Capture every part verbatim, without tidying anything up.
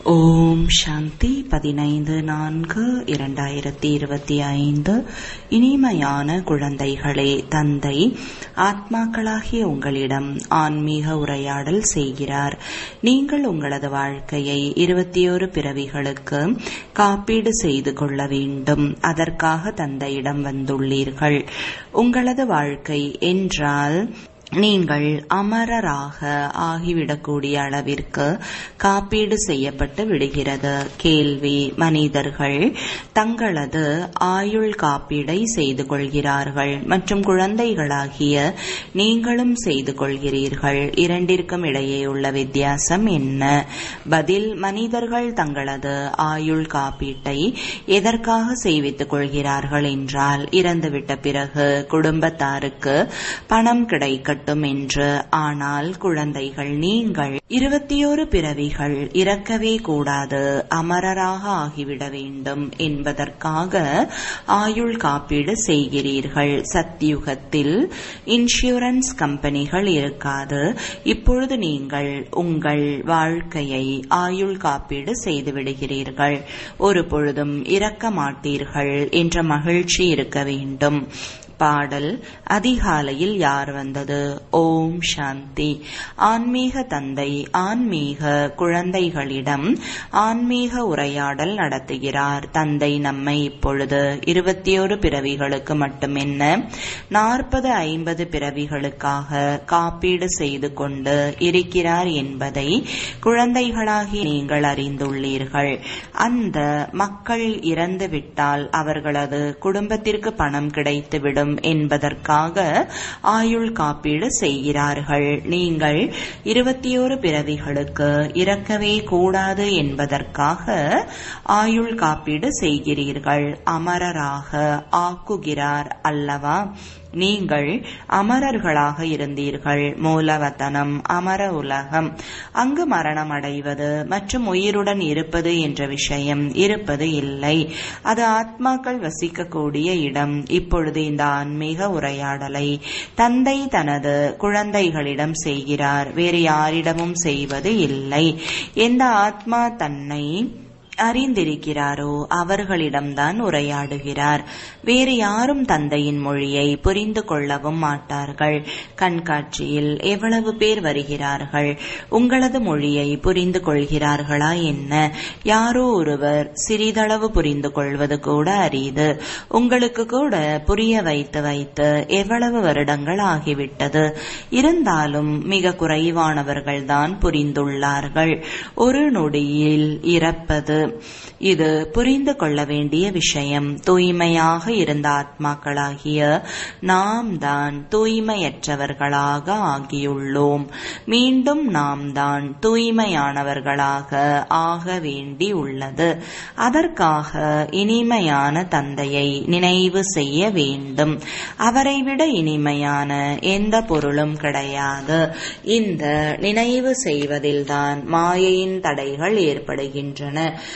ஓம் சாந்தி. பதினைந்து நான்கு இரண்டாயிரத்தி இருபத்தி ஐந்து. இனிமையான குழந்தைகளே, தந்தை ஆத்மாக்களாகிய உங்களிடம் ஆன்மீக உரையாடல் செய்கிறார். நீங்கள் உங்களது வாழ்க்கையை இருபத்தி ஒரு பிறவிகளுக்கு காப்பீடு செய்து கொள்ள வேண்டும். அதற்காக தந்தையிடம் வந்துள்ளீர்கள். உங்களது வாழ்க்கை என்றால் நீங்கள் அமரராக ஆகிவிடக்கூடிய அளவிற்கு காப்பீடு செய்யப்பட்டு விடுகிறது. கேள்வி: மனிதர்கள் தங்களது ஆயுள் காப்பீடை செய்து கொள்கிறார்கள் மற்றும் குழந்தைகளாகிய நீங்களும் செய்து கொள்கிறீர்கள். இரண்டிற்கும் இடையே உள்ள வித்தியாசம் என்ன? பதில்: மனிதர்கள் தங்களது ஆயுள் காப்பீட்டை எதற்காக செய்வித்துக் கொள்கிறார்கள் என்றால், இறந்துவிட்ட பிறகு குடும்பத்தாருக்கு பணம் கிடைக்க என்று. ஆனால் குழந்தைகள், நீங்கள் இருபத்தியோரு பிறவிகள் இறக்கவே கூடாது, அமரராக ஆகிவிட வேண்டும் என்பதற்காக ஆயுள் காப்பீடு செய்கிறீர்கள். சத்யுகத்தில் இன்சூரன்ஸ் கம்பெனிகள் இருக்காது. இப்பொழுது நீங்கள் உங்கள் வாழ்க்கையை ஆயுள் காப்பீடு செய்து விடுகிறீர்கள். ஒரு பொழுதும் இறக்க மாட்டீர்கள் என்ற மகிழ்ச்சி இருக்க வேண்டும். பாடல்: அதிகாலையில் யார் வந்தது? ஓம் சாந்தி. ஆன்மீக தந்தை ஆன்மீக குழந்தைகளிடம் ஆன்மீக உரையாடல் நடத்துகிறார். தந்தை நம்மை இப்பொழுது இருபத்தி ஒரு பிறவிகளுக்கு மட்டுமென்ன நாற்பது ஐம்பது பிறவிகளுக்காக காப்பீடு செய்து கொண்டு இருக்கிறார் என்பதை குழந்தைகளாகி நீங்கள் அறிந்துள்ளீர்கள். அந்த மக்கள் இறந்துவிட்டால் அவர்களது குடும்பத்திற்கு பணம் கிடைத்துவிடும் என்பதற்காக ஆயுள் காப்பீடு செய்கிறார்கள். நீங்கள் இருபத்தி ஒரு பிறவிகளுக்கு இறக்கவே கூடாது என்பதற்காக ஆயுள் காப்பீடு செய்கிறீர்கள். அமரராக ஆக்குகிறார் அல்லவா? நீங்கள் அமரர்களாக இருந்தீர்கள். மூலவத்தனம் அமர உலகம். அங்கு மரணம் அடைவது மற்றும் உயிருடன் இருப்பது என்ற விஷயம் இருப்பது இல்லை. அது ஆத்மாக்கள் வசிக்கக்கூடிய இடம். இப்பொழுது இந்த ஆன்மீக உரையாடலை தந்தை தனது குழந்தைகளிடம் செய்கிறார். வேறு யாரிடமும் செய்வது இல்லை. எந்த ஆத்மா தன்னை அறிந்திருக்கிறாரோ அவர்களிடம்தான் உரையாடுகிறார். வேறு யாரும் தந்தையின் மொழியை புரிந்து கொள்ளவும் மாட்டார்கள். கண்காட்சியில் எவ்வளவு பேர் வருகிறார்கள்? உங்களது மொழியை புரிந்து கொள்கிறார்களா என்ன? யாரோ ஒருவர் சிறிதளவு புரிந்து கொள்வது கூட அரிது. உங்களுக்கு கூட புரிய வைத்து வைத்து எவ்வளவு வருடங்கள் ஆகிவிட்டது. இருந்தாலும் மிக குறைவானவர்கள்தான் புரிந்துள்ளார்கள். ஒரு நொடியில் இறப்பது, இது புரிந்து கொள்ள வேண்டிய விஷயம். தூய்மையாக இருந்த ஆத்மாக்களாகிய நாம் தான் தூய்மையற்றவர்களாக ஆகியுள்ளோம். மீண்டும் நாம் தான் தூய்மையானவர்களாக ஆக வேண்டி உள்ளது. அதற்காக இனிமையான தந்தையை நினைவு செய்ய வேண்டும். அவரை விட இனிமையான எந்த பொருளும் கிடையாது. இந்த நினைவு செய்வதில்தான் மாயையின் தடைகள் ஏற்படுகின்றன.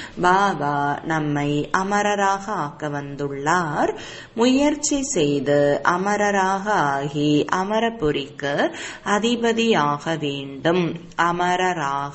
பாபா நம்மை அமரராக ஆக்க வந்துள்ளார். முயற்சி செய்து அமரராக ஆகி அமரபுரிக்கு அதிபதியாக வேண்டும். அமரராக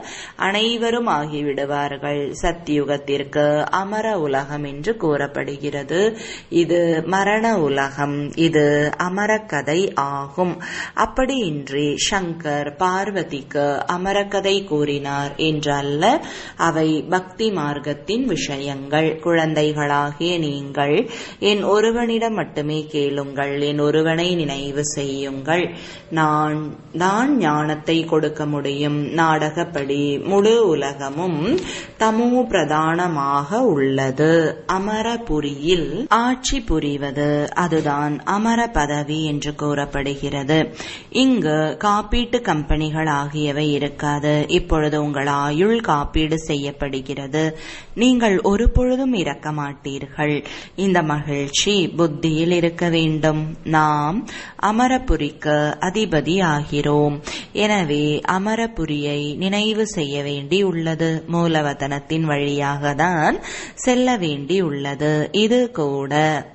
அனைவரும் ஆகிவிடுவார்கள். சத்யுகத்திற்கு அமர உலகம் என்று கூறப்படுகிறது. இது மரண உலகம். இது அமரக்கதை ஆகும். அப்படியின்றி சங்கர் பார்வதிக்கு அமரக்கதை கூறினார் என்றல்ல. அவை பக்தி மார்க்கத்தின் விஷயங்கள். குழந்தைகளாகிய நீங்கள் என் ஒருவனிடம் மட்டுமே கேளுங்கள். என் ஒருவனை நினைவு செய்யுங்கள். நான் நான் ஞானத்தை கொடுக்க முடியும். நாடகப்படி முழு உலகமும் தமோ பிரதானமாக உள்ளது. அமரபுரியில் ஆட்சி புரிவது, அதுதான் அமர பதவி என்று கூறப்படுகிறது. இங்கு காப்பீட்டு கம்பெனிகள் ஆகியவை இருக்காது. இப்பொழுது உங்கள் ஆயுள் காப்பீடு செய்யப்படுகிறது. போகிறது. நீங்கள் ஒரு பொழுதும் இறக்க மாட்டீர்கள். இந்த மகிழ்ச்சி புத்தியில் இருக்க வேண்டும். நாம் அமரபுரிக்கு அதிபதி ஆகிறோம். எனவே அமரபுரியை நினைவு செய்ய வேண்டி உள்ளது. மூலவதனத்தின் வழியாக தான் செல்ல வேண்டி உள்ளது. இது கூட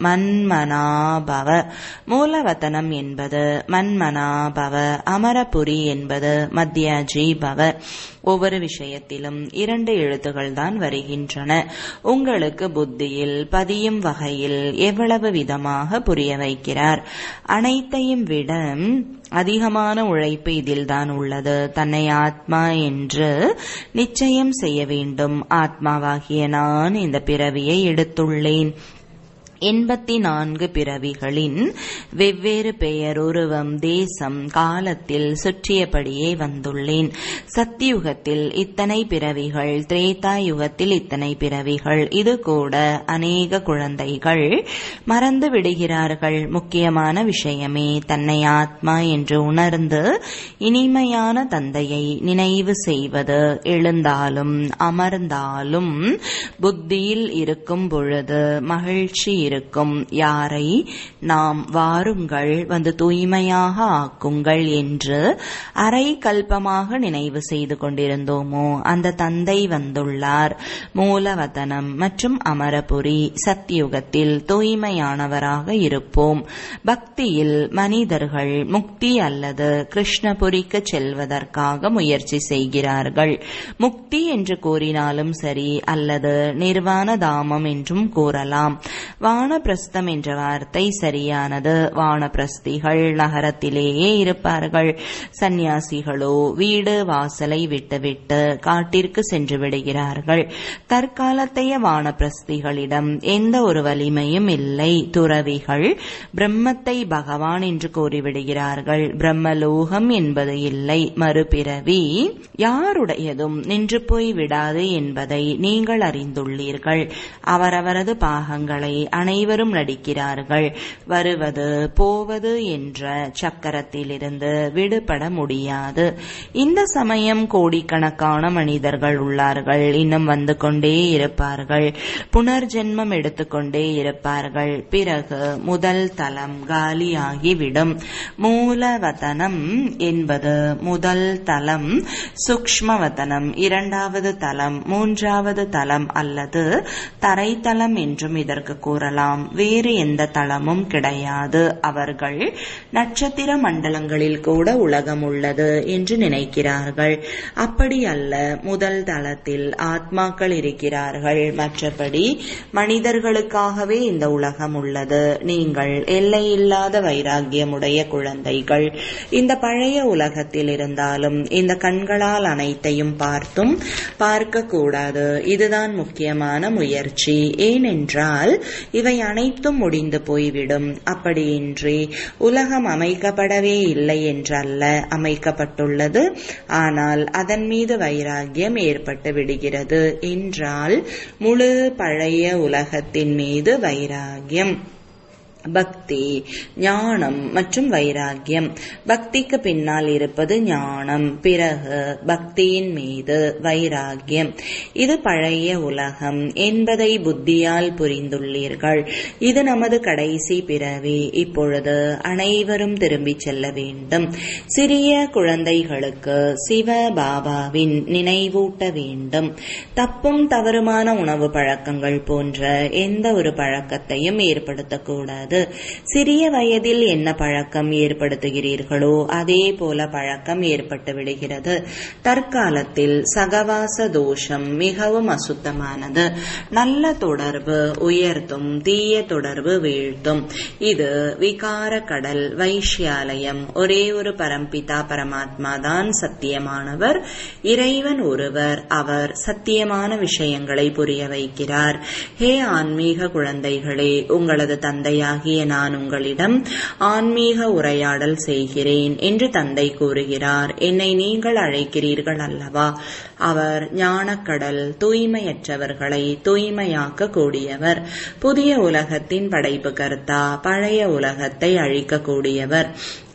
மன்மனாபவ. மூலவதனம் என்பது மன்மனாபவ, அமரபுரி என்பது மத்யாஜீபவ. ஒவ்வொரு விஷயத்திலும் இரண்டு எழுத்துகள் தான் வருகின்றன. உங்களுக்கு புத்தியில் பதியும் வகையில் எவ்வளவு விதமாக புரிய வைக்கிறார். அனைத்தையும் விட அதிகமான உழைப்பு இதில்தான் உள்ளது. தன்னை ஆத்மா என்று நிச்சயம் செய்ய வேண்டும். ஆத்மாவாகிய நான் இந்த பிறவியை எடுத்துள்ளேன். எண்பத்தி நான்கு பிறவிகளின் வெவ்வேறு பெயர், உருவம், தேசம், காலத்தில் சுற்றியபடியே வந்துள்ளேன். சத்தியுகத்தில் இத்தனை பிறவிகள், திரேதா யுகத்தில் இத்தனை பிறவிகள். இது கூட அநேக குழந்தைகள் மறந்து விடுகிறார்கள். முக்கியமான விஷயமே தன்னை ஆத்மா என்று உணர்ந்து இனிமையான தந்தையை நினைவு செய்வது. எழுந்தாலும் அமர்ந்தாலும் புத்தியில் இருக்கும் பொழுது மகிழ்ச்சி இருக்கும். யாரை நாம் வாருங்கள் வந்து தூய்மையாக ஆக்குங்கள் என்று அரை கல்பமாக நினைவு செய்து கொண்டிருந்தோமோ அந்த தந்தை வந்துள்ளார். மூலவதனம் மற்றும் அமரபுரி. சத்தியுகத்தில் தூய்மையானவராக இருப்போம். பக்தியில் மனிதர்கள் முக்தி அல்லது கிருஷ்ணபுரிக்கு செல்வதற்காக முயற்சி செய்கிறார்கள். முக்தி என்று கூறினாலும் சரி, அல்லது நிர்வாண தாமம் என்றும் கூறலாம். வானப்பிரஸ்தம் என்ற வார்த்தை சரியானது. வானப்பிரஸ்திகள் நகரத்திலேயே இருப்பார்கள். சந்நியாசிகளோ வீடு வாசலை விட்டுவிட்டு காட்டிற்கு சென்று விடுகிறார்கள். தற்காலத்தைய வானப்பிரஸ்திகளிடம் எந்த ஒரு வலிமையும் இல்லை. துறவிகள் பிரம்மத்தை பகவான் என்று கூறிவிடுகிறார்கள். பிரம்மலோகம் என்பது இல்லை. மறுபிறவி யாருடையதும் நின்று போய் விடாது என்பதை நீங்கள் அறிந்துள்ளீர்கள். அவரவரது பாகங்களை அனைவரும் நடிக்கிறார்கள். வருவது போவது என்ற சக்கரத்திலிருந்து விடுபட முடியாது. இந்த சமயம் கோடிக்கணக்கான மனிதர்கள் உள்ளார்கள். இன்னும் வந்து கொண்டே இருப்பார்கள். புனர்ஜென்மம் எடுத்துக்கொண்டே இருப்பார்கள். பிறகு முதல் தலம் காலியாகிவிடும். மூலவதனம் என்பது முதல் தலம், சூக்ஷ்மவதனம் இரண்டாவது தலம், மூன்றாவது தலம் அல்லது தரைத்தலம் என்றும் இதற்கு கூறலாம். வேறு எந்த தளமும் கிடையாது. அவர்கள் நட்சத்திர மண்டலங்களில் கூட உலகம் உள்ளது என்று நினைக்கிறார்கள். அப்படி அல்ல. முதல் தளத்தில் ஆத்மாக்கள் இருக்கிறார்கள். மற்றபடி மனிதர்களுக்காகவே இந்த உலகம் உள்ளது. நீங்கள் எல்லையில்லாத வைராகியமுடைய குழந்தைகள். இந்த பழைய உலகத்தில் இருந்தாலும் இந்த கண்களால் அனைத்தையும் பார்த்தும் பார்க்க கூடாது. இதுதான் முக்கியமான முயற்சி. ஏனென்றால் இவை அனைத்தும் முடிந்து போய்விடும். அப்படியின்றி உலகம் அமைக்கப்படவே இல்லை என்றல்ல, அமைக்கப்பட்டுள்ளது. ஆனால் அதன் மீது வைராகியம் ஏற்பட்டு விடுகிறது என்றால் முழு பழைய உலகத்தின் மீது வைராகியம். பக்தி, ஞானம் மற்றும் வைராகியம். பக்திக்கு பின்னால் இருப்பது ஞானம், பிறகு பக்தியின் மீது வைராகியம். இது பழைய உலகம் என்பதை புத்தியால் புரிந்துள்ளீர்கள். இது நமது கடைசி பிறவி. இப்பொழுது அனைவரும் திரும்பி செல்ல வேண்டும். சிறிய குழந்தைகளுக்கு சிவ பாபாவின் நினைவூட்ட வேண்டும். தப்பும் தவறுமான உணவு பழக்கங்கள் போன்ற எந்த ஒரு பழக்கத்தையும் ஏற்படுத்தக்கூடாது. சிறிய வயதில் என்ன பழக்கம் ஏற்படுத்துகிறீர்களோ அதே போல பழக்கம் ஏற்பட்டு விடுகிறது. தற்காலத்தில் சகவாச தோஷம் மிகவும் அசுத்தமானது. நல்ல தொடர்பு உயர்த்தும், தீய தொடர்பு வீழ்த்தும். இது விகார கடல், வைஷ்யாலயம். ஒரே ஒரு பரம்பிதா பரமாத்மா தான் சத்தியமானவர். இறைவன் ஒருவர். அவர் சத்தியமான விஷயங்களை புரிய வைக்கிறார். ஹே ஆன்மீக குழந்தைகளே, உங்களது தந்தையாக நான் உங்களிடம் ஆன்மீக உரையாடல் செய்கிறேன் என்று தந்தை கூறுகிறார். என்னை நீங்கள் அழைக்கிறீர்கள் அல்லவா? அவர் ஞானக்கடல், தூய்மையற்றவர்களை தூய்மையாக்க கூடியவர். புதிய உலகத்தின் படைப்பு கர்த்தா, பழைய உலகத்தை அழிக்க கூடியவர்.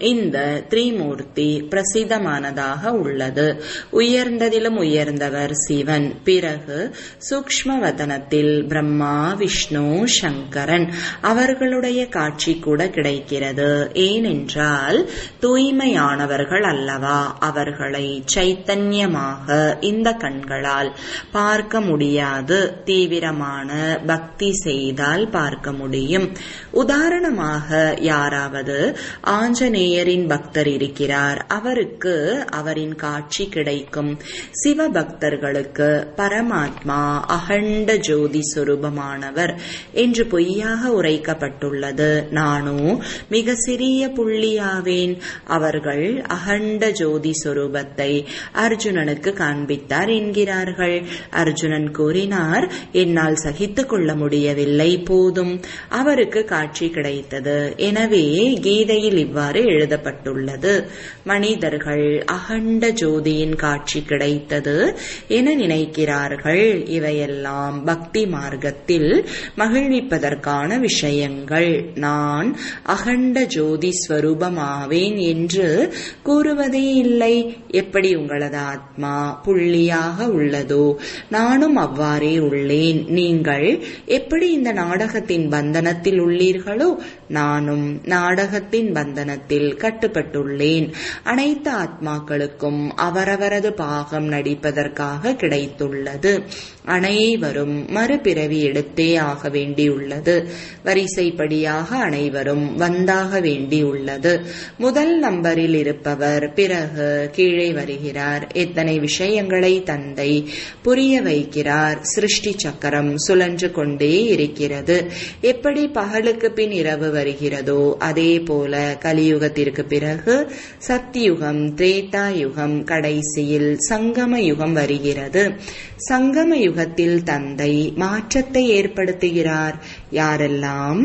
இந்த திரிமூர்த்தி பிரசித்தமானதாக உள்ளது. உயர்ந்ததிலும் உயர்ந்தவர் சிவன். பிறகு சூக்ஷ்மவதனத்தில் பிரம்மா, விஷ்ணு, சங்கரன் அவர்களுடைய காட்சி கூட கிடைக்கிறது. ஏனென்றால் தூய்மையானவர்கள் அல்லவா, அவர்களை சைத்தன்யமாக இந்த கண்களால் பார்க்க முடியாது. தீவிரமான பக்தி செய்தால் பார்க்க முடியும். உதாரணமாக யாராவது ஆஞ்சநேயரின் பக்தர் இருக்கிறார், அவருக்கு அவரின் காட்சி கிடைக்கும். சிவபக்தர்களுக்கு பரமாத்மா அகண்ட ஜோதி சொரூபமானவர் என்று பொய்யாக உரைக்கப்பட்டுள்ளது. நானோ மிக சிறிய புள்ளியாவேன். அவர்கள் அகண்ட ஜோதி சொரூபத்தை அர்ஜுனனுக்கு காண்பித்தார் என்கிறார்கள். அர்ஜுனன் கூறினார், என்னால் சகித்துக் கொள்ள முடியவில்லை, போதும். அவருக்கு காட்சி கிடைத்தது. எனவே கீதையில் இவ்வாறு எழுதப்பட்டுள்ளது, மனிதர்கள் அகண்ட ஜோதியின் காட்சி கிடைத்தது என நினைக்கிறார்கள். இவையெல்லாம் பக்தி மார்க்கத்தில் மகிழ்விப்பதற்கான விஷயங்கள். நான் அகண்ட ஜோதி ஸ்வரூபமாவேன் என்று கூறுவதே இல்லை. எப்படி உங்களது ஆத்மா புள்ளியாக உள்ளதோ நானும் அவ்வாறே உள்ளேன். நீங்கள் எப்படி இந்த நாடகத்தின் பந்தனத்தில் உள்ளீர்களோ நானும் நாடகத்தின் பந்தனத்தில் கட்டுப்பட்டுள்ளேன். அனைத்து ஆத்மாக்களுக்கும் அவரவரது பாகம் நடிப்பதற்காக கிடைத்துள்ளது. அனைவரும் மறுபிறவி எடுத்தே ஆக வேண்டியுள்ளது. வரிசைப்படியாக அனைவரும் வந்தாக வேண்டியுள்ளது. முதல் நம்பரில் இருப்பவர் பிறகு கீழே வருகிறார். எத்தனை விஷயங்களை தந்தை புரிய வைக்கிறார். சிருஷ்டி சக்கரம் சுழன்று கொண்டே இருக்கிறது. எப்படி பகலுக்கு பின் இரவு வருகிறதோ அதே போல கலியுகத்திற்கு பிறகு சத்தியுகம், திரேதா யுகம், கடைசியில் சங்கம யுகம் வருகிறது. சங்கம யுகத்தில் தந்தை மாற்றத்தை ஏற்படுத்துகிறார். யாரெல்லாம்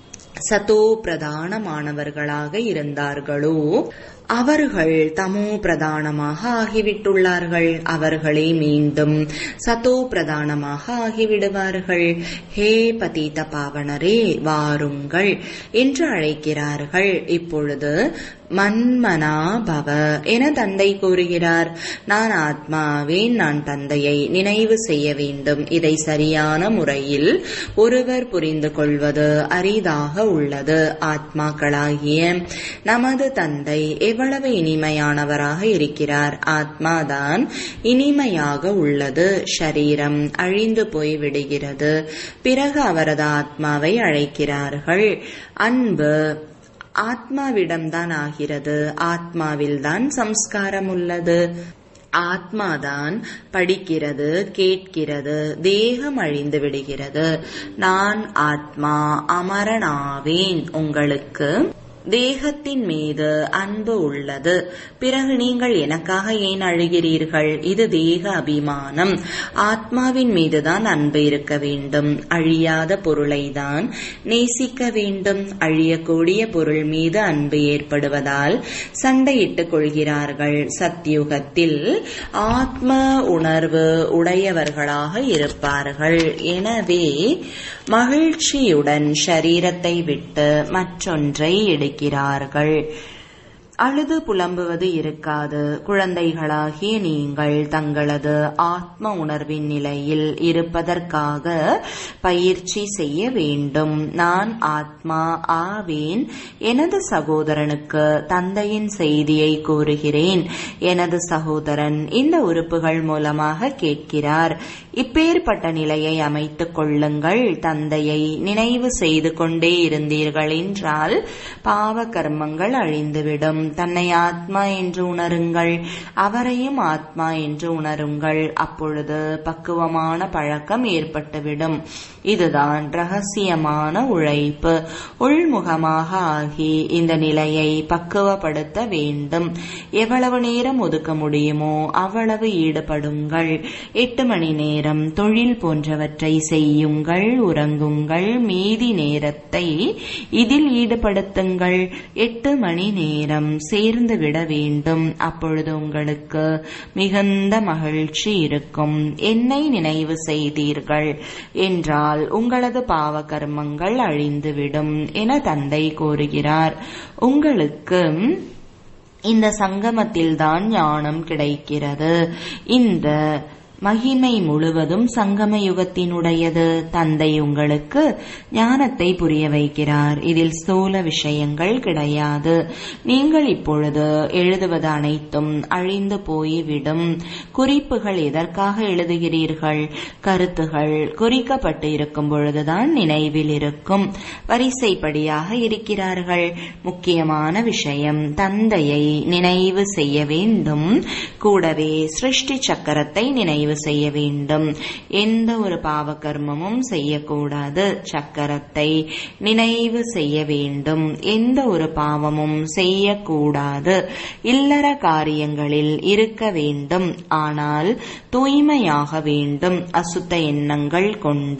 சதோ பிரதானமானவர்களாக இருந்தார்களோ அவர்கள் தமோ பிரதானமாக ஆகிவிட்டுள்ளார்கள். அவர்களே மீண்டும் சதோ பிரதானமாக ஆகிவிடுவார்கள். ஹே பதீத பாவனரே, வாருங்கள் என்று அழைக்கிறார்கள். இப்பொழுது மன்மனா பவ என தந்தை கூறுகிறார். நான் ஆத்மாவேன், நான் தந்தையை நினைவு செய்ய வேண்டும். இதை சரியான முறையில் ஒருவர் புரிந்து கொள்வது அரிதாக உள்ளது. ஆத்மாக்களாகிய நமது தந்தை எவ்வளவு இனிமையானவராக இருக்கிறார். ஆத்மாதான் இனிமையாக உள்ளது. ஷரீரம் அழிந்து போய் விடுகிறது. பிறகு அவரது ஆத்மாவை அழைக்கிறார்கள். அன்பு ஆத்மாவிடம்தான் ஆகிறது. ஆத்மாவில்தான் சம்ஸ்காரம் உள்ளது. ஆத்மாதான் படிக்கிறது, கேட்கிறது, தேகம் அழிந்து விடுகிறது. நான் ஆத்மா அமரனாவேன். உங்களுக்கு தேகத்தின் மீது அன்பு உள்ளது. பிறகு நீங்கள் எனக்காக ஏன் அழுகிறீர்கள்? இது தேக அபிமானம். ஆத்மாவின் மீதுதான் அன்பு இருக்க வேண்டும். அழியாத பொருளை தான் நேசிக்க வேண்டும். அழியக்கூடிய பொருள் மீது அன்பு ஏற்படுவதால் சண்டையிட்டுக் கொள்கிறார்கள். சத்யுகத்தில் ஆத்ம உணர்வு உடையவர்களாக இருப்பார்கள். எனவே மகிழ்ச்சியுடன் ஷரீரத்தை விட்டு மற்றொன்றை எடுக்கிறார்கள். அழுது புலம்புவது இருக்காது. குழந்தைகளாகிய நீங்கள் தங்களது ஆத்ம உணர்வின் நிலையில் இருப்பதற்காக பயிற்சி செய்ய வேண்டும். நான் ஆத்மா ஆவேன். எனது சகோதரனுக்கு தந்தையின் செய்தியை கூறுகிறேன். எனது சகோதரன் இந்த உறுப்புகள் மூலமாக கேட்கிறார். இப்பேற்பட்ட நிலையை அமைத்துக் கொள்ளுங்கள். தந்தையை நினைவு செய்து கொண்டே இருந்தீர்கள் என்றால் பாவ கர்மங்கள் அழிந்துவிடும். தன்னை ஆத்மா என்று உணருங்கள். அவரையும் ஆத்மா என்று உணருங்கள். அப்பொழுது பக்குவமான பழக்கம் ஏற்பட்டுவிடும். இதுதான் ரகசியமான உழைப்பு. உள்முகமாக ஆகி இந்த நிலையை பக்குவப்படுத்த வேண்டும். எவ்வளவு நேரம் ஒதுக்க முடியுமோ அவ்வளவு ஈடுபடுங்கள். எட்டு மணி நேரம் தொழில் போன்றவற்றை செய்யுங்கள், உறங்குங்கள். மீதி நேரத்தை இதில் ஈடுபடுத்துங்கள். எட்டு மணி நேரம் சேர்ந்து விட வேண்டும். அப்பொழுது உங்களுக்கு மிகுந்த மகிழ்ச்சி இருக்கும். என்னை நினைவு செய்தீர்கள் என்றால் உங்களது பாவ கர்மங்கள் அழிந்துவிடும் என தந்தை கூறுகிறார். உங்களுக்கு இந்த சங்கமத்தில்தான் ஞானம் கிடைக்கிறது. இந்த மகிமை முழுவதும் சங்கம யுகத்தினுடையது. தந்தை உங்களுக்கு ஞானத்தை புரிய வைக்கிறார். இதில் ஸ்தூல விஷயங்கள் கிடையாது. நீங்கள் இப்பொழுது எழுதுவது அனைத்தும் அழிந்து போய்விடும். குறிப்புகள் எதற்காக எழுதுகிறீர்கள்? கருத்துகள் குறிக்கப்பட்டு இருக்கும் பொழுதுதான் நினைவில் இருக்கும். வரிசைப்படியாக இருக்கிறார்கள். முக்கியமான விஷயம் தந்தையை நினைவு செய்ய வேண்டும். கூடவே சிருஷ்டி சக்கரத்தை நினைவு செய்ய வேண்டும். எந்த ஒரு பாவ கர்மமும் செய்யக்கூடாது. சக்கரத்தை நினைவு செய்ய வேண்டும். எந்த ஒரு பாவமும் செய்யக்கூடாது. இல்லற காரியங்களில் இருக்க வேண்டும். ஆனால் தூய்மையாக வேண்டும். அசுத்த எண்ணங்கள் கொண்ட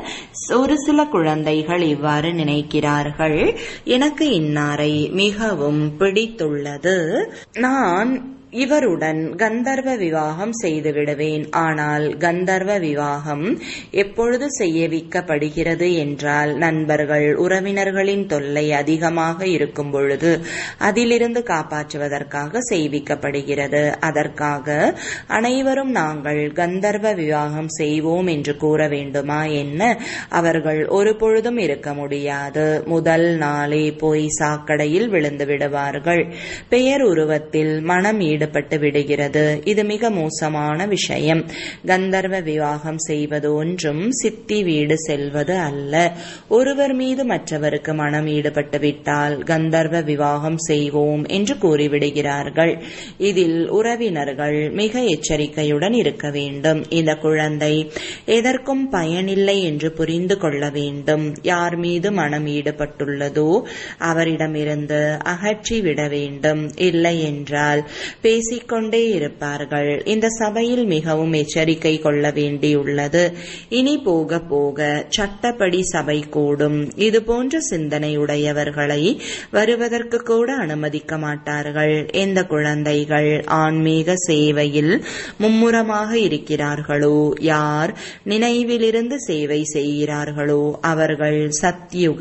ஒரு சில குழந்தைகள் இவ்வாறு நினைக்கிறார்கள். எனக்கு இன்னாரை மிகவும் பிடித்துள்ளது. நான் இவருடன் கந்தர்வ விவாகம் செய்து விடுவேன். ஆனால் கந்தர்வ விவாகம் எப்பொழுது செய்யவிக்கப்படுகிறது என்றால் நண்பர்கள் உறவினர்களின் தொல்லை அதிகமாக இருக்கும் பொழுது அதிலிருந்து காப்பாற்றுவதற்காக செய்விக்கப்படுகிறது. அதற்காக அனைவரும் நாங்கள் கந்தர்வ விவாகம் செய்வோம் என்று கூற வேண்டுமா என்ன? அவர்கள் ஒரு பொழுதும் இருக்க முடியாது. முதல் நாளே போய் சாக்கடையில் விழுந்து விடுவார்கள். பெயர் உருவத்தில் மனம் ஈடு பட்டு விடுகிறது. இது மிக மோசமான விஷயம். கந்தர்வ விவாகம் செய்வது ஒன்றும் சித்தி வீடு செல்வது அல்ல. ஒருவர் மீது மற்றவருக்கு மனம் ஈடுபட்டு விட்டால் கந்தர்வ விவாகம் செய்வோம் என்று கூறிவிடுகிறார்கள். இதில் உறவினர்கள் மிக எச்சரிக்கையுடன் இருக்க வேண்டும். இந்த குழந்தை எதற்கும் பயனில்லை என்று புரிந்து கொள்ள வேண்டும். யார் மீது மனம் ஈடுபட்டுள்ளதோ அவரிடமிருந்து அகற்றிவிட வேண்டும். இல்லை என்றால் பேசிக்கொண்டே இருப்பார்கள். இந்த சபையில் மிகவும் எச்சரிக்கை கொள்ள வேண்டியுள்ளது. இனி போக போக சட்டப்படி சபை கூடும். இது போன்ற சிந்தனையுடையவர்களை வருவதற்கு கூட அனுமதிக்க மாட்டார்கள். எந்த குழந்தைகள் ஆன்மீக சேவையில் மும்முரமாக இருக்கிறார்களோ, யார் நினைவிலிருந்து சேவை செய்கிறார்களோ அவர்கள் சத்யுக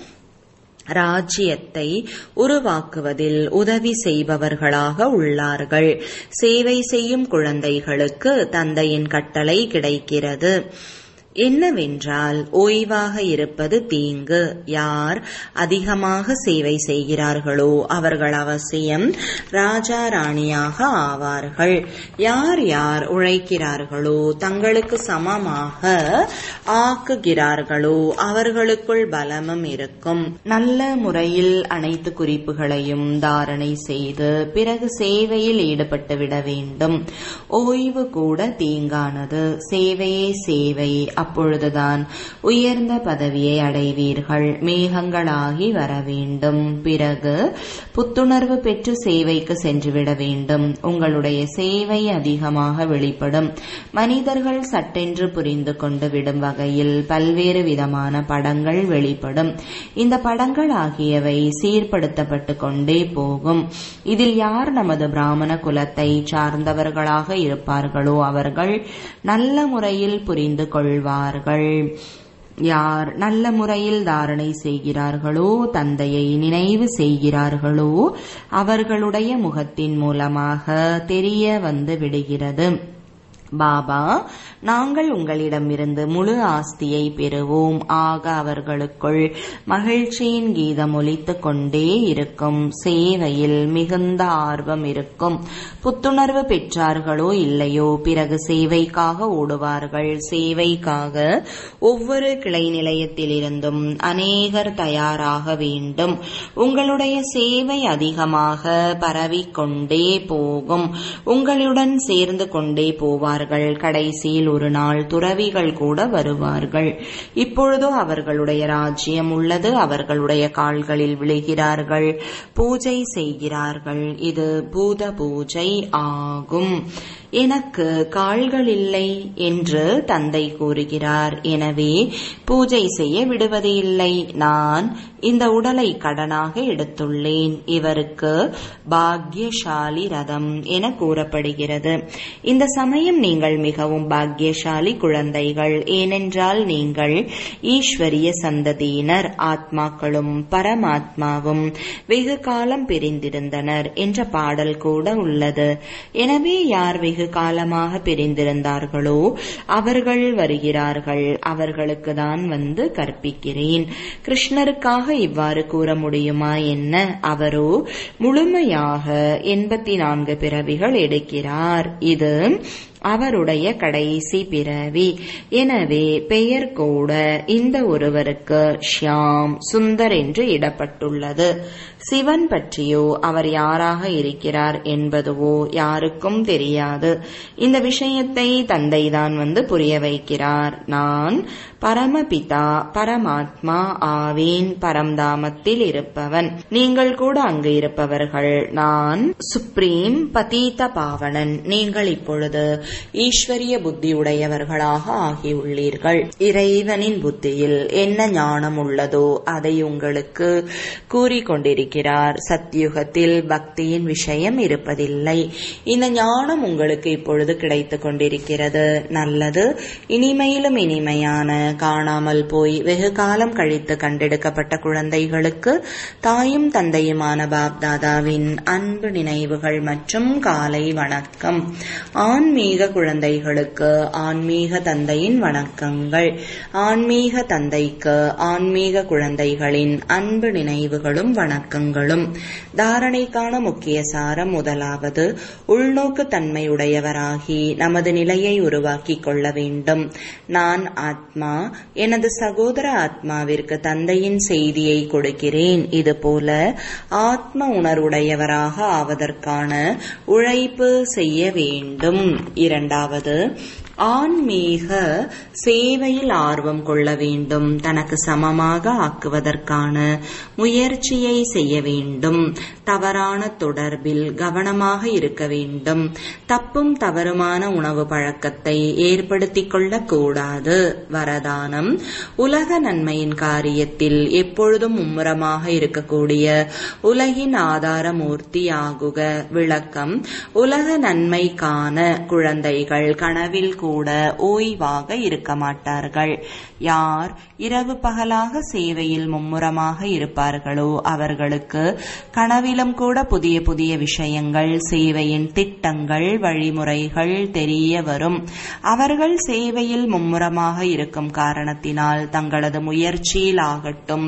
ராஜ்யத்தை உருவாக்குவதில் உதவி செய்பவர்களாக உள்ளார்கள். சேவை செய்யும் குழந்தைகளுக்கு தந்தையின் கட்டளை கிடைக்கிறது. என்னவென்றால் ஓய்வாக இருப்பது தீங்கு. யார் அதிகமாக சேவை செய்கிறார்களோ அவர்கள் அவசியம் ராஜா ராணியாக ஆவார்கள். யார் யார் உழைக்கிறார்களோ தங்களுக்கு சமமாக ஆக்குகிறார்களோ அவர்களுக்குள் பலமும் இருக்கும். நல்ல முறையில் அனைத்து குறிப்புகளையும் தாரணை செய்து பிறகு சேவையில் ஈடுபட்டு விட வேண்டும். ஓய்வு கூட தீங்கானது. சேவையே சேவை. அப்பொழுதுதான் உயர்ந்த பதவியை அடைவீர்கள். மேகங்களாகி வர வேண்டும். பிறகு புத்துணர்வு பெற்று சேவைக்கு சென்றுவிட வேண்டும். உங்களுடைய சேவை அதிகமாக வெளிப்படும். மனிதர்கள் சட்டென்று புரிந்து கொண்டு விடும் வகையில் பல்வேறு விதமான படங்கள் வெளிப்படும். இந்த படங்கள் ஆகியவை சீர்படுத்தப்பட்டு கொண்டே போகும். இதில் யார் நமது பிராமண குலத்தை சார்ந்தவர்களாக இருப்பார்களோ அவர்கள் நல்ல முறையில் புரிந்து கொள்வார்கள். யார் நல்ல முறையில் தாரணை செய்கிறார்களோ, தந்தையை நினைவு செய்கிறார்களோ அவர்களுடைய முகத்தின் மூலமாக தெரிய வந்து விடுகிறது. பாபா, நாங்கள் உங்களிடமிருந்து முழு ஆஸ்தியை பெறுவோம். ஆக அவர்களுக்குள் மகிழ்ச்சியின் கீதம் ஒலித்துக் கொண்டே இருக்கும். சேவையில் மிகுந்த ஆர்வம் இருக்கும். புத்துணர்வு பெற்றார்களோ இல்லையோ பிறகு சேவைக்காக ஓடுவார்கள். சேவைக்காக ஒவ்வொரு கிளை நிலையத்திலிருந்தும் அநேகர் தயாராக வேண்டும். உங்களுடைய சேவை அதிகமாக பரவிக்கொண்டே போகும். உங்களுடன் சேர்ந்து கொண்டே போவார்கள். கடைசியில் ஒரு நாள் துறவிகள் கூட வருவார்கள். இப்பொழுதோ அவர்களுடைய ராஜ்யம் உள்ளது. அவர்களுடைய கால்களில் விழுகிறார்கள், பூஜை செய்கிறார்கள். இது பூத பூஜை ஆகும். எனக்கு கால்கள் இல்லை என்று தந்தை கூறுகிறார். எனவே பூஜை செய்ய விடுவது இல்லை. நான் இந்த உடலை கடனாக எடுத்துள்ளேன். இவருக்கு பாக்யசாலி ரதம் என கூறப்படுகிறது. இந்த சமயம் நீங்கள் மிகவும் பாக்யசாலி குழந்தைகள். ஏனென்றால் நீங்கள் ஈஸ்வரிய சந்ததியினர். ஆத்மாக்களும் பரமாத்மாவும் வெகு காலம் பிரிந்திருந்தனர் என்ற பாடல் கூட உள்ளது. எனவே யார் வெகு காலமாக பிரிந்திருந்தார்களோ அவர்கள் வருகிறார்கள். அவர்களுக்கு தான் வந்து கற்பிக்கிறேன். கிருஷ்ணருக்காக இவ்வாறு கூற முடியுமா என்ன? அவரோ முழுமையாக எண்பத்தி நான்கு பிறவிகள் எடுக்கிறார். இது அவருடைய கடைசி பிறவி. எனவே பெயர் கூட இந்த ஒருவருக்கு ஷியாம் சுந்தர் என்று இடப்பட்டுள்ளது. சிவன் பற்றியோ அவர் யாராக இருக்கிறார் என்பதுவோ யாருக்கும் தெரியாது. இந்த விஷயத்தை தந்தைதான் வந்து புரிய வைக்கிறார். நான் பரமபிதா பரமாத்மா ஆவேன். பரம்தாமத்தில் இருப்பவன். நீங்கள் கூட அங்கு இருப்பவர்கள். நான் சுப்ரீம் பதீத பாவனன். நீங்கள் இப்பொழுது ஈஸ்வரிய புத்தி உடையவர்களாக ஆகியுள்ளீர்கள். இறைவனின் புத்தியில் என்ன ஞானம் உள்ளதோ அதை உங்களுக்கு கூறிக்கொண்டிருக்கிறார். சத்யுகத்தில் பக்தியின் விஷயம் இருப்பதில்லை. இந்த ஞானம் உங்களுக்கு இப்பொழுது கிடைத்துக் கொண்டிருக்கிறது. நல்லது. இனிமையிலும் இனிமையான காணாமல் போய் வெகு காலம் கழித்து கண்டெடுக்கப்பட்ட குழந்தைகளுக்கு தாயும் தந்தையுமான பாப்தாதாவின் அன்பு நினைவுகள் மற்றும் காலை வணக்கம். ஆன்மீக குழந்தைகளுக்கு ஆன்மீக தந்தையின் வணக்கங்கள். ஆன்மீக தந்தைக்கு ஆன்மீக குழந்தைகளின் அன்பு நினைவுகளும் வணக்கங்களும். தாரணைக்கான முக்கிய சாரம். முதலாவது, உள்நோக்கு தன்மையுடையவராகி நமது நிலையை உருவாக்கிக் கொள்ள வேண்டும். நான் ஆத்மா. எனது சகோதர ஆத்மாவிற்கு தந்தையின் செய்தியை கொடுக்கிறேன். இதுபோல ஆத்ம உணர்வுடையவராக ஆவதற்கான உழைப்பு செய்ய வேண்டும். இரண்டாவது, ஆன்மீக சேவையில் ஆர்வம் கொள்ள வேண்டும். தனக்கு சமமாக ஆக்குவதற்கான முயற்சியை செய்ய வேண்டும். தவறான தொடர்பில் கவனமாக இருக்க வேண்டும். தப்பும் தவறுமான உணவு பழக்கத்தை ஏற்படுத்திக் கொள்ளக்கூடாது. வரதானம். உலக நன்மையின் காரியத்தில் எப்பொழுதும் மும்முரமாக இருக்கக்கூடிய உலகின் ஆதார மூர்த்தி ஆகுக. விளக்கம். உலக நன்மைக்கான குழந்தைகள் கனவில் கூட ஓய்வாக இருக்க மாட்டார்கள். யார் இரவு பகலாக சேவையில் மும்முரமாக இருப்பார்களோ அவர்களுக்கு கனவிலும் கூட புதிய புதிய விஷயங்கள், சேவையின் திட்டங்கள், வழிமுறைகள் தெரிய வரும். அவர்கள் சேவையில் மும்முரமாக இருக்கும் காரணத்தினால் தங்களது முயற்சியில் ஆகட்டும்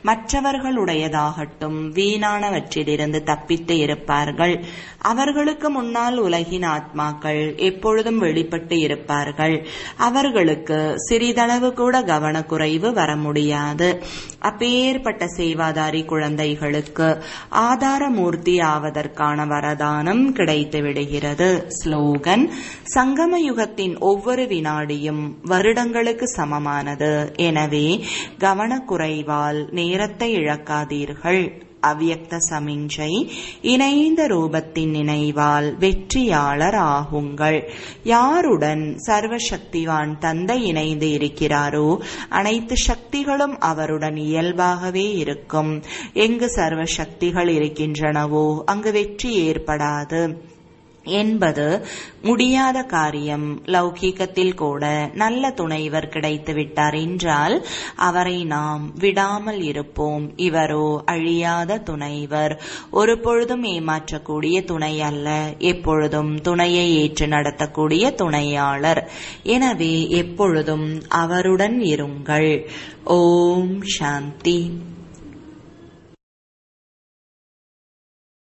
மற்றவர்களுடையதாகட்டும் வீணானவற்றிலிருந்து தப்பித்து இருப்பார்கள். அவர்களுக்கு முன்னால் உலகின் ஆத்மாக்கள் எப்பொழுதும் வெளிப்பட்டு இருப்பார்கள். அவர்களுக்கு சிறிதளவு கூட கவனக்குறைவு வர முடியாது. அப்பேற்பட்ட சேவாதாரி குழந்தைகளுக்கு ஆதாரமூர்த்தி ஆவதற்கான வரதானம் கிடைத்து விடுகிறது. ஸ்லோகன். சங்கம யுகத்தின் ஒவ்வொரு வினாடியும் வருடங்களுக்கு சமமானது. எனவே கவனக்குறைவால் நேரத்தை இழக்காதீர்கள். அவ்யக்த சமிஞ்சை. இணைந்த ரூபத்தின் நினைவால் வெற்றியாளர் ஆகுங்கள். யாருடன் சர்வசக்திவான் தந்தை இணைந்து இருக்கிறாரோ அனைத்து சக்திகளும் அவருடன் இயல்பாகவே இருக்கும். எங்கு சர்வசக்திகள் இருக்கின்றனவோ அங்கு வெற்றி ஏற்படாது என்பது முடியாத காரியம். லௌகீகத்தில் கூட நல்ல துணைவர் கிடைத்து விட்டார் என்றால் அவரை நாம் விடாமல் இருப்போம். இவரோ அழியாத துணைவர். ஒரு பொழுதும் ஏமாற்றக்கூடிய துணை அல்ல, எப்பொழுதும் துணையை ஏற்று நடத்தக்கூடிய துணையாளர். எனவே எப்பொழுதும் அவருடன் இருங்கள். ஓம் சாந்தி.